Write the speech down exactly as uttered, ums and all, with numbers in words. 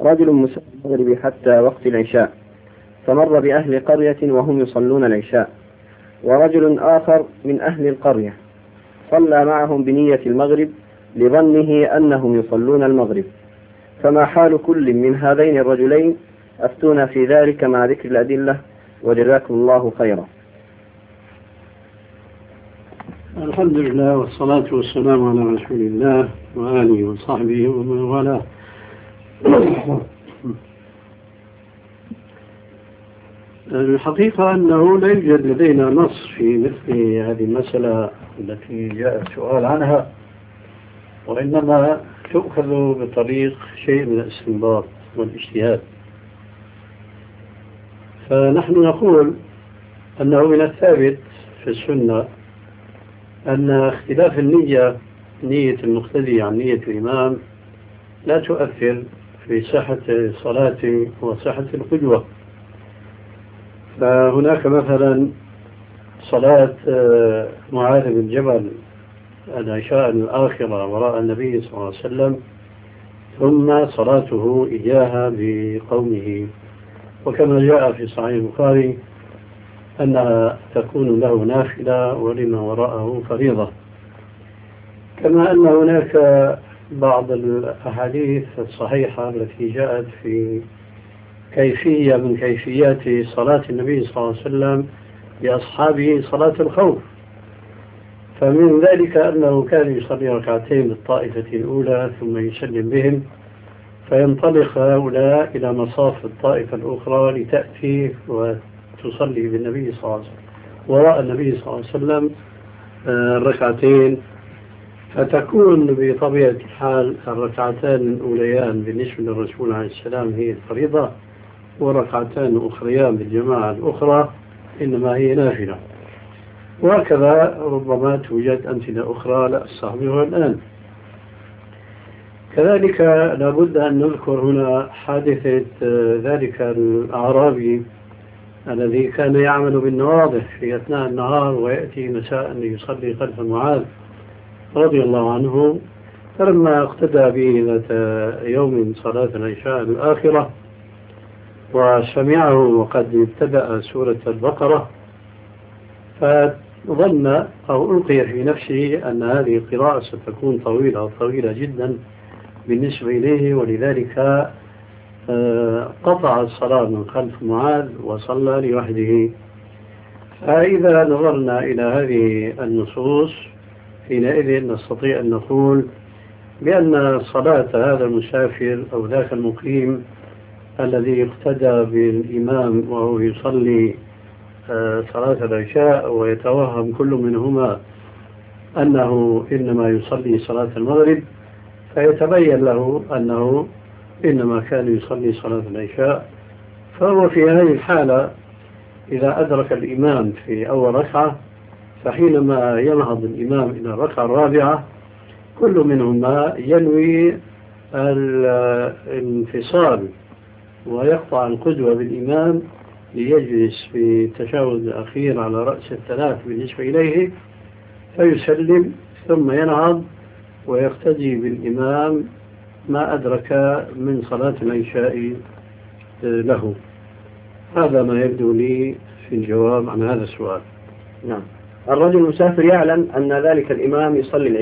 رجل مسافر المغرب حتى وقت العشاء، فمر بأهل قرية وهم يصلون العشاء، ورجل آخر من أهل القرية صلى معهم بنية المغرب لظنه أنهم يصلون المغرب، فما حال كل من هذين الرجلين؟ أفتونا في ذلك مع ذكر الأدلة، وجزاكم الله خيرا. الحمد لله والصلاة والسلام على رسول الله وآله وصحبه ومن والاه. الحقيقة أنه لا يوجد لدينا نص في مثل هذه المسألة التي جاء السؤال عنها، وإنما تؤخذ بطريق شيء من الاستنباط والاجتهاد. فنحن نقول أنه من الثابت في السنة أن اختلاف النية، نية المقتدي عن نية الإمام، لا تؤثر في صحة الصلاة وصحة القدوة. فهناك مثلا صلاة معاذ بن جبل العشاء الآخرة وراء النبي صلى الله عليه وسلم، ثم صلاته إياها بقومه، وكما جاء في صحيح البخاري أنها تكون له نافلة ولمن وراءه فريضة. كما أن هناك بعض الأحاديث الصحيحة التي جاءت في كيفية من كيفيات صلاة النبي صلى الله عليه وسلم لأصحابه صلاة الخوف، فمن ذلك أنه كان يصلي ركعتين للطائفة الأولى ثم يسلم بهم، فينطلق هؤلاء إلى مصاف الطائفة الأخرى لتأتي وتصلي بالنبي صلى الله عليه وسلم وراء النبي صلى الله عليه وسلم الركعتين، فتكون بطبيعة الحال الركعتان الأوليان بالنسبة للرسول عليه السلام هي الفريضة، وركعتان أخريان بالجماعة الأخرى إنما هي نافلة. وهكذا ربما توجد أمثلة أخرى لا أستحضرها الآن. كذلك لابد أن نذكر هنا حادثة ذلك الأعرابي الذي كان يعمل بالنواضح في أثناء النهار ويأتي مساء ليصلي خلف معاذ رضي الله عنه، فلما اقتدى به ذات يوم صلاة العشاء الآخرة وسمعه وقد ابتدأ سورة البقرة، فظن أو ألقي في نفسه أن هذه القراءة ستكون طويلة طويلة جدا بالنسبة إليه، ولذلك قطع الصلاة من خلف معاذ وصلى لوحده. فإذا نظرنا إلى هذه النصوص حينئذ نستطيع أن نقول بأن صلاة هذا المسافر أو ذاك المقيم الذي اقتدى بالإمام وهو يصلي صلاة العشاء ويتوهم كل منهما أنه إنما يصلي صلاة المغرب، فيتبين له أنه إنما كان يصلي صلاة العشاء، فهو في هذه الحالة إذا أدرك الإمام في أول ركعة، فحينما ينهض الإمام إلى الركعة الرابعة كل منهما ينوي الانفصال ويقطع القدوة بالإمام ليجلس في التشهد الأخير على رأس الثلاث بالنسبة إليه، فيسلم ثم ينهض ويقتدي بالإمام ما أدرك من صلاة العشاء له. هذا ما يبدو لي في الجواب عن هذا السؤال. نعم. الرجل المسافر يعلم أن ذلك الإمام يصلي